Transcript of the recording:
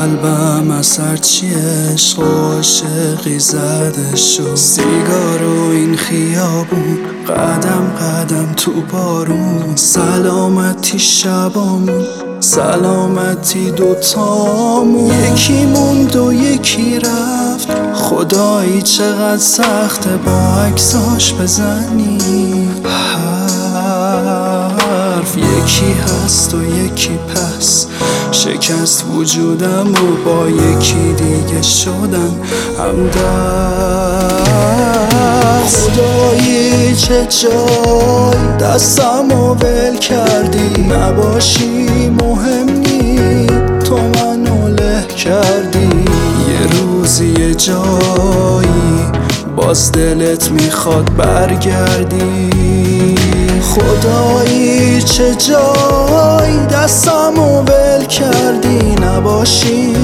قلبم از هرچی عشق و عاشقی زده شد، سیگار و این خیابون، قدم قدم تو بارون. سلامتی شبامون، سلامتی دوتامون، یکی موند و یکی رفت. خدایی چقدر سخته با عکساش بزنی حرف. یکی هست و یکی پس، شکست وجودم و با یکی دیگه شدم همدست. خدایی چه جای دستمو ول کردی، نباشی مهم نی تو منو له کردی. یه روزی یه جایی باز دلت میخواد برگردی. خدایی چه جای دستمو ول کردی، نباشی